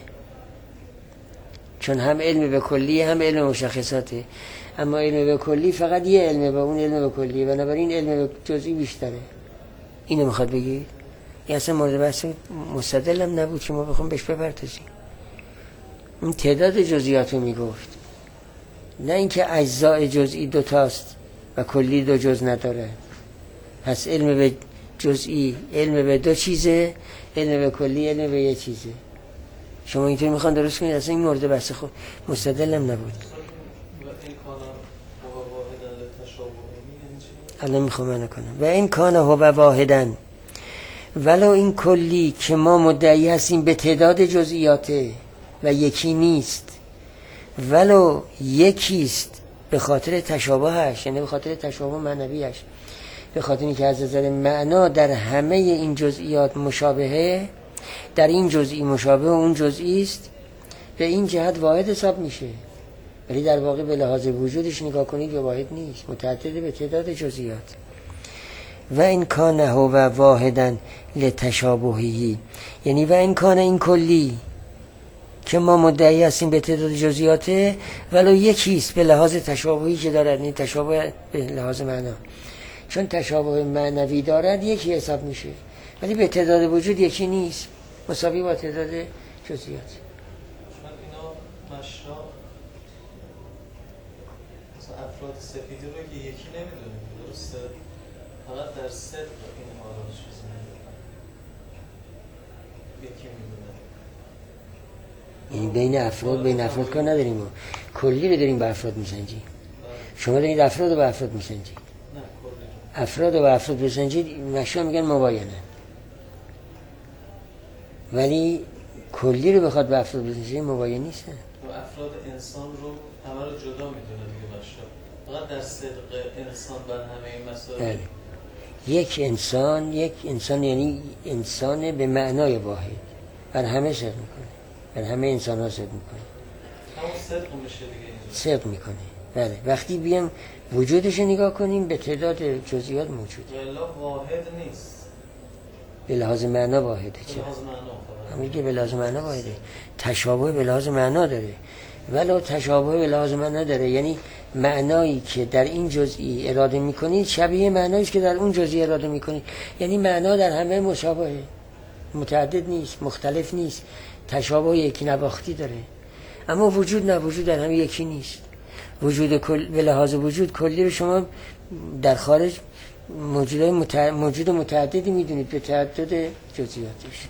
چون هم علم به کلی هم علم مشخصاته، اما علم به کلی فقط یه علمه و اون علم به کلیه، بنابراین علم به جزئی بیشتره. اینو میخواد بگید؟ این اصلا مورد بحث مستدل هم نبود که ما بخوام بهش بپردازیم. این تعداد جزئیات رو میگفت، نه اینکه اجزاء جزئی دو تاست و کلی دو جز نداره. پس علم به جزئی علم به دو چیزه، علم به کلی علم به یه چیزه. شما اینطور میخوان درست کنید، اصلا این مورد بحث خود مستدل هم نبود. الان میخوام من کنم و این کان هو واحدن، ولو این کلی که ما مدعی هستیم به تعداد جزئیاته و یکی نیست، ولو یکیست به خاطر تشابهش، یعنی به خاطر تشابه معنویش، به خاطر اینکه از نظر معنا در همه این جزئیات مشابهه، در این جزئی مشابه و اون جزئی است، به این جهت واحد حساب میشه، ولی در واقع به لحاظ وجودش نگاه کنید یا واحد نیست، متعدد به تعداد جزئیات. و این کان هو واحدن لتشابهی، یعنی و این کان این کلی که ما مدعی هستیم به تعداد جزئیاته ولو یکیست به لحاظ تشابهی که دارد، این تشابه به لحاظ معنا، چون تشابه معنوی دارد یکی حساب میشه، ولی به تعداد وجود یکی نیست، مساوی با تعداد جزئیات. چون اینا مشنا مثلا افراد سفیدی رو که یکی نمیدونیم، درسته؟ فقط در صدق این ما رو چیز میدونم، یکی میدونم. یعنی بین افراد بین افراد کار نداریم، ما کلی رو داریم به افراد میسنجیم. شما دارید افراد رو به افراد میسنجید. نه کلی افراد رو به افراد بسنجید مشنا میگن مباینه، ولی کلی رو بخواد به افراد بسنجید مباین نیستن. افراد انسان رو همه رو جدا میدونه دیگه مشنا، فقط در صدق انسان بر همه این مسائل. بله. یک انسان یک انسان یعنی انسان به معنای واحد، بر همه صدق میکنه، بر همه انسان ها صدق میکنه، همون صدق میشه دیگه اینجا صدق میکنه. بله. وقتی بیام وجودش نگاه کنیم به تعداد جزئیات موجوده، ولی واحد نیست، به لحاظ معنا واحده. به چه لحاظ معنا فقط همین که به لحاظ معنا واحده، تشابه به لحاظ معنا داره، ولو تشابه به لحاظ معنا داره یعنی معنایی که در این جزئی اراده میکنید شبیه معنایی است که در اون جزئی اراده میکنید، یعنی معنا در همه مشابهه، متعدد نیست، مختلف نیست، تشابه یکی نواختی داره. اما وجود نه، وجود در همه یکی نیست. وجود کل به لحاظ وجود کلی رو شما در خارج موجودات متع... موجود متعددی میدونید به تعدد جزئیاتش.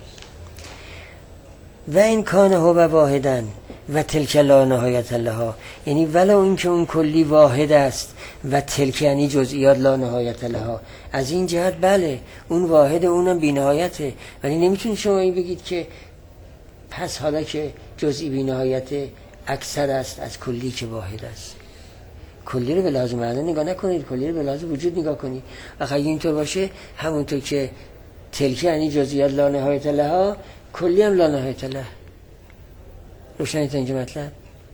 و این کان هو واحدن و تلک لا نهایت لها، یعنی ولو اینکه اون کلی واحد است و تلک یعنی جزئیات لا نهایت لها، از این جهت بله اون واحد اونم بی نهایته، ولی نمیتونید شما این بگید که پس حالا که جزئی بی نهایته اکثر است از کلی که واحد است. کلی رو به لحاظ معنا نگاه نکنید، کلی رو به لحاظ وجود نگاه کنید. اگه اینطور باشه همونطور که تلک یعنی جزئیات لا نهایت لها، کلی هم لا نهایت له. روشنه تا اینجا مطلب؟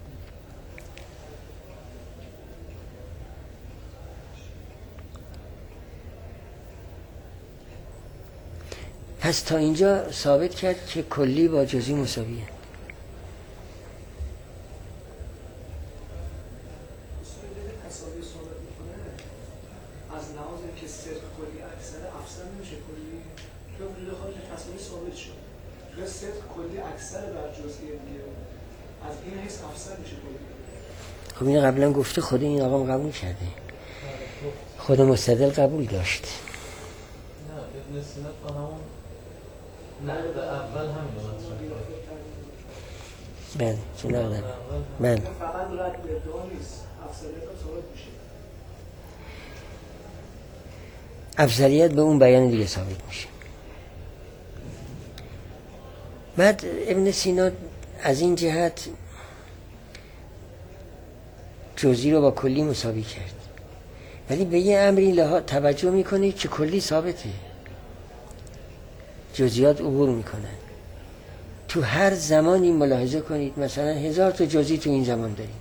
پس تا اینجا ثابت کرد که کلی با جزئی مساویه. از لحاظ که صدق کلی اکثر افسر نمیشه کلی، چون وجود خارج تصویری ثابت شد، چون صدق کلی اکثر بر جزئی دیگه، از این حیث افسر میشه کلی. خب این قبلا گفته، خود این آقام قبول کرده، خود مستدل قبول داشت. نه ابن سینا با همون نقد اول همین مطرح بله چه نقدم بله فقط رد به ادعا نیست، افسریت هم ثابت میشه. افضلیت به اون بیان دیگه ثابت میشه. بعد ابن سینا از این جهت جزئی رو با کلی مساوی کرد، ولی به یه امری لها توجه میکنه که کلی ثابته، جزئیات عبور میکنن. تو هر زمانی ملاحظه کنید مثلا هزار تا جزئی تو این زمان داریم،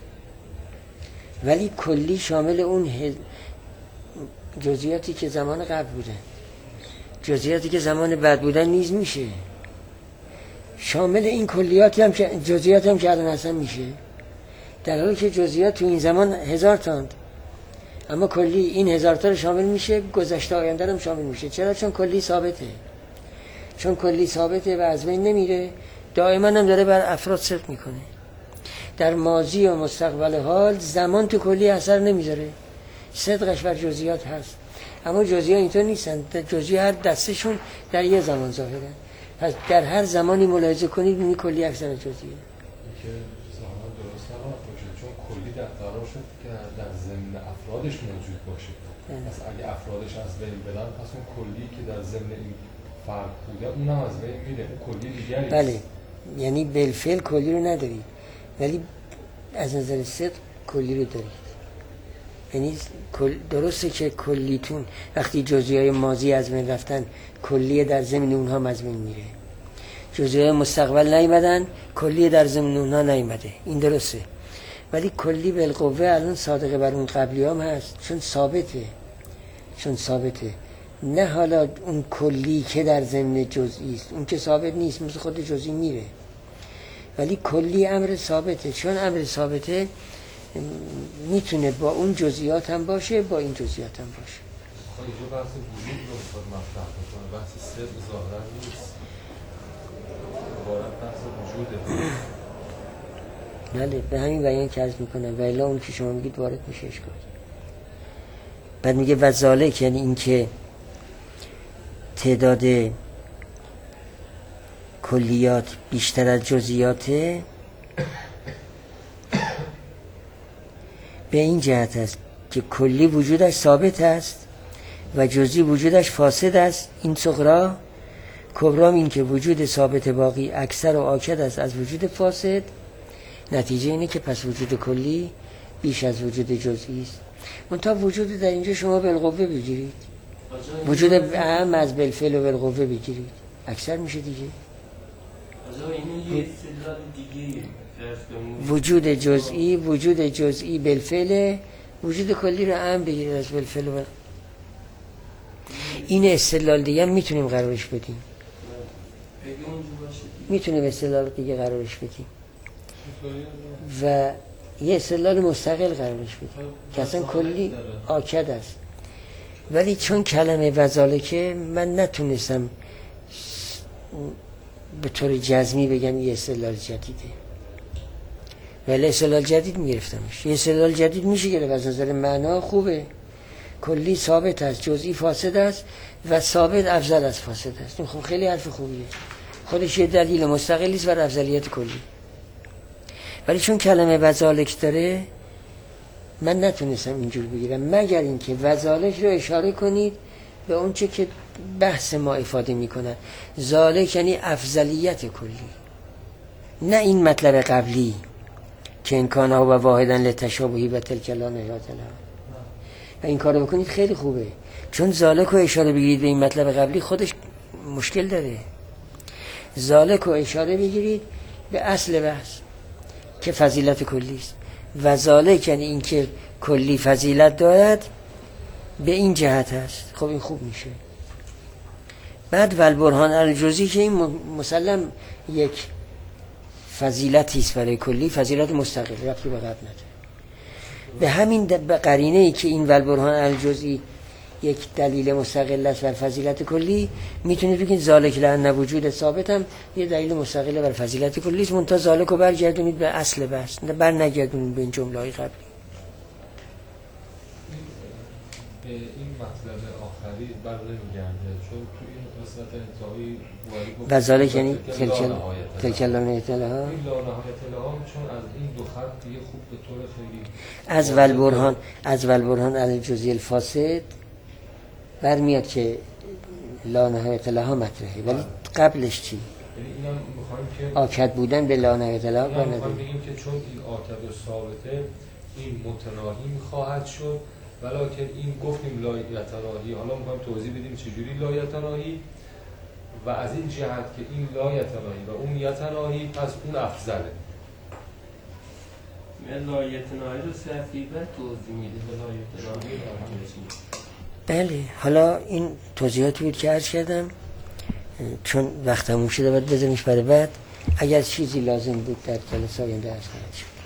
ولی کلی شامل اون هز... جزئیاتی که زمان قبل بودن، جزئیاتی که زمان بعد بودن نیز میشه، شامل این کلیاتی هم که جزئیات هم که الان اصلا میشه، در حالی که جزئیات تو این زمان هزار تاند، اما کلی این هزار تا رو شامل میشه، گذشته آینده هم شامل میشه. چرا؟ چون کلی ثابته، چون کلی ثابته و از بین نمیره، دائما هم داره بر افراد صدق میکنه. در ماضی و مستقبل حال زمان تو کلی اثر نمیذاره، صدقش بر جزئیات هست، اما جزئیات اینطور نیستن، جزئی هر دستشون در یه زمان ظاهرن. پس در هر زمانی ملاحظه کنید این کلی اکثر جزئیه. که زمان درست نباید باشه، چون کلی در قرار شد که در ضمن افرادش موجود باشه. پس اگه افرادش از بین برن، پس اون کلی که در ضمن این فرد بوده اونم از بین میره، اون کلی دیگری. بله، یعنی بالفعل کلی رو ندارید، ولی از نظر صدق کلی رو دارید. یعنی درسته که کلیتون وقتی جزئیات ماضی از بین رفتن، کلیه در ضمن اونها از بین میره. جزئیات مستقبل نیومدن، کلیه در ضمن اونها نیومده، این درسته. ولی کلی بالقوه الان صادقه بر اون قبلی هم هست، چون ثابته، چون ثابته. نه حالا اون کلی که در ضمن جزئی است، اون که ثابت نیست، مثل خود جزئی میره. ولی کلی امر ثابته. چون امر ثابته میتونه با اون جزئیات هم باشه، با این جزئیات هم باشه. اینجا بحث وجود رو میخواد مطرح بکنه، بحث صدق ظاهرا نیست، عبارت بحث وجوده. بله به همین بیان که عرض میکنم و الا اون که شما میگید وارد میشه اشکال. بعد میگه و ذالک یعنی این که تعداد کلیات بیشتر از جزئیاته به این جهت است که کلی وجودش ثابت است و جزئی وجودش فاسد است. این صغرا کبرام این که وجود ثابت باقی اکثر و آکد است از وجود فاسد. نتیجه اینه که پس وجود کلی بیش از وجود جزئی است. منتها وجود در اینجا شما بالقوه بگیرید، وجود اهم از بالفعل و بالقوه بگیرید، اکثر میشه دیگه. وجود جزئی وجود جزئی بالفعل، وجود کلی رو اهم بگیرید از بالفعل و بالقوه. این استدلال دیگه هم میتونیم قرارش بدیم، میتونیم استدلال دیگه قرارش بدیم و یه استدلال مستقل قرارش بدیم که اصلا کلی آکد است. ولی چون کلمه وذالکه من نتونستم به طور جزمی بگم یه استدلال جدیده، ولی استدلال جدید میگرفتمش. یه استدلال جدید میشه گرفت از نظر معنا خوبه. کلی ثابت است، جزئی فاسد است و ثابت افضل از فاسد است. خب خیلی حرف خوبیه، خودش یه دلیل مستقلی است بر افضلیت کلی. ولی چون کلمه وذالک داره من نتونستم اینجور بگیرم، مگر اینکه وذالک رو اشاره کنید به اون چه که بحث ما افاده میکنن. ذالک یعنی افضلیت کلی، نه این مطلب قبلی که امکانه و واحدن لتشابهی و تلک لا نهایت لها. و این کارو بکنید خیلی خوبه، چون ذالک رو اشاره بگیرید به این مطلب قبلی خودش مشکل داره. ذالک رو اشاره بگیرید به اصل بحث که فضیلت کلی است. و ذالک یعنی این که کلی فضیلت دارد به این جهت است. خب این خوب میشه. بعد والبرهان الجزئی که این مسلم یک فضیلتی است برای کلی، فضیلت مستقل، ربطی به قبل نداره. به همین به قرینه ای که این والبرهان الجزئی یک دلیل مستقل است بر فضیلت کلی، میتونید بگید ذالک لأن وجود ثابت هم یه دلیل مستقل بر فضیلت کلی است. منتها ذالک رو برگردونید به اصل بحث، نه بر نگردونید به این جمله‌های قبلی. به این مطلب آخری بر نمیگرده، چون تو این قسمت انتهایی و ذالک یعنی تلک لا نهایت لها. این لا نهایت لها چون از این دو خط دیگه خوب به طور خیلی از والبرهان از والبرهان الجزئی الفاسد برمیاد که لا نهایت لها مطرحه، ولی قبلش چی؟ آکد بودن به لا نهایت لها برنده. میخوایم بگیم که چون این آکد ثابته این متناهی خواهد شد، ولیکن این گفتیم لا یتناهی. حالا میخوایم توضیح بدیم چجوری لا یتناهی و از این جهت که این لا یتناهی و اون یتناهی پس اون افضله. لا یتناهی رو صفیبه توضیح میده به لا یتناهی. بله، حالا این توضیحاتی بود که عرض کردم، چون وقت تموم شده باید بذاریمش برای بعد. اگر چیزی لازم بود در جلسه آینده عرض کنم.